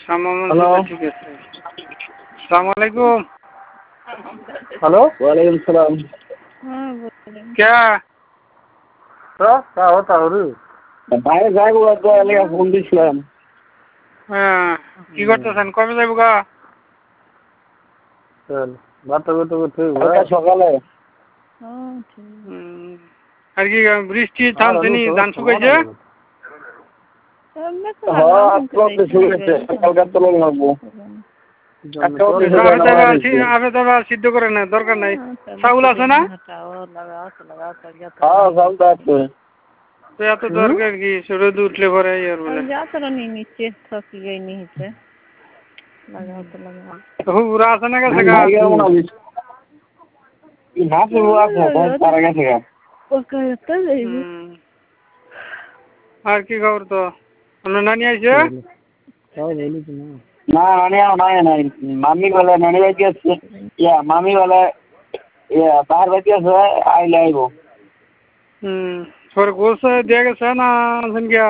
Hello, ঠিক আছে। আসসালামু আলাইকুম। হ্যালো, ওয়ালাইকুম সালাম। क्या তো তা হতা হরু বাইরে যাইবো তো আমি ফোন দিছিলাম। হ্যাঁ, কি করতেছেন? কবে যাইব গা? চল বাতা বাতা করতে কালকে সকালে। আর কি বৃষ্টি থামছে নি? ধান শুকাইছে? হ্যাঁ, আজকে শুকাইছে, কালকে তো লাগবো। আপনি তো সিদ্ধ করে না, দরকার নাই। চাউল আছে না? হ্যাঁ, চাউলটা আছে। তো এত দরকার কি? রোদ উঠলে পরে আর বলে হুরা আছে না গেছে গা? আর কি খবর তো? আপনার নানি আইছে? না নানি নাই নাই মামি বলে নানি বাড়ি আছে, মামি বলে তার বাড়ি আছে, আইলে আইব। পরে গোস দিয়ে গেছে না আছেন গিয়া?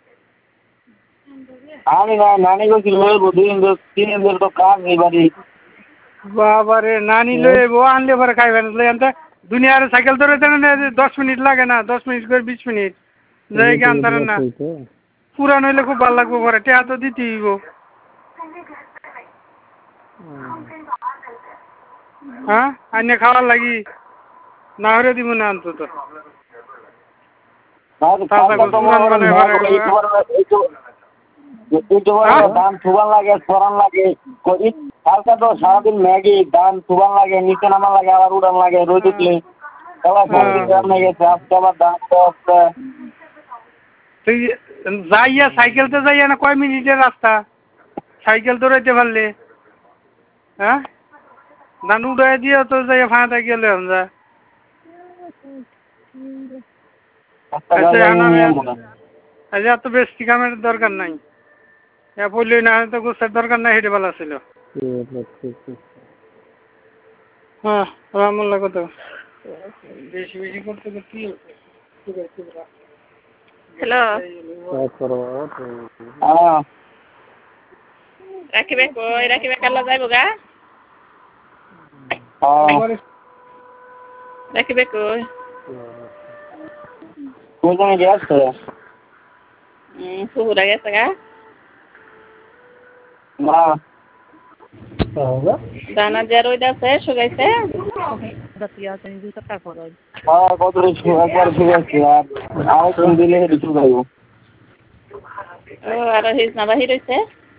আমি না নানি গেছিল দুদিন 3 দিন তো কাজ নেই বাড়ি। বাবারে নানি লই আইব, আনলে পরে খাইবেন এনতে দুনিয়ার সাইকেল ধরে দেন 10 মিনিট লাগে না, 10 মিনিট করে 20 মিনিট যাই কি আনতারেন না। পুরান হইলে খুব ভালো লাগবো, পরে টেহা তো দিতেই হইব। হ্যাঁ, আইনে খাওয়ার লাগি না হলে দিব না অন্তত। ধান থুবান লাগে, সরান লাগে, কালকে তো সারাদিন ম্যাগি ধান থুবান লাগে, নিচে নামান লাগে, আবার উড়ান লাগে, রোদ উঠলে যাইয়া সাইকেলতে যাইয়া না কয় মিনিটের রাস্তা? সাইকেল তো রইতে পারলে হ্যাঁ ধান উড়াই দিয়ে তো যাইয়া ফাঁটা গেলে আমরা। আচ্ছা, এত বেশি কামের দরকার নাই, বললি না তো গোসের দরকার নাই, হেঁটে ভালো ছিল। হ্যাঁ, রামুল্লা কত বেশি বেশি করতে করতে। হ্যালো, রাখিবে কই? রাখিবে কালা যাইব গা? রাখিবে কই? পুহুরা গেছে গা? দানা যে রোদ আছে শুকাইছে? ও আর হিস না বাহির হইছে?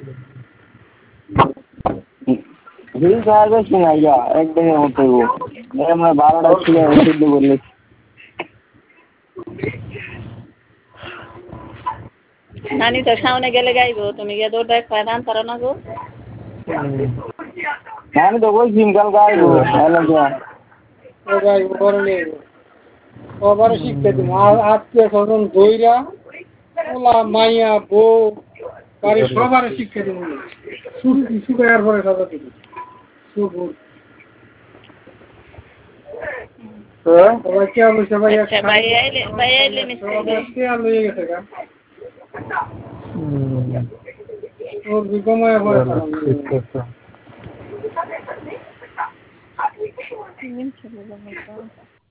একদিনের মতো 12টা ছিল সিদ্ধ করলে। নানি তো সামনে গেলে গাইব, তুমি গিয়ে দৌড় দেখ ধান পারো না গো? আমি তো বলছি কালকে আইবো, শিক্ষা দিব আত্মীয় স্বজন দইরা ওলা মাইয়া বউ বাড়ি সবার শিক্ষা দিব, শুকাইয়ার পরে সবার দিব। ভাই আইলে নিশ্চয়